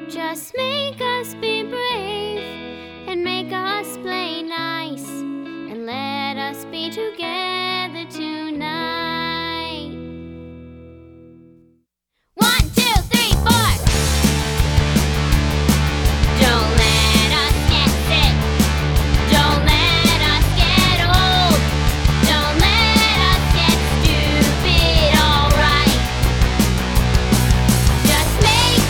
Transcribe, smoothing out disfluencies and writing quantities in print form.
Just make us be brave and make us play nice and let us be together.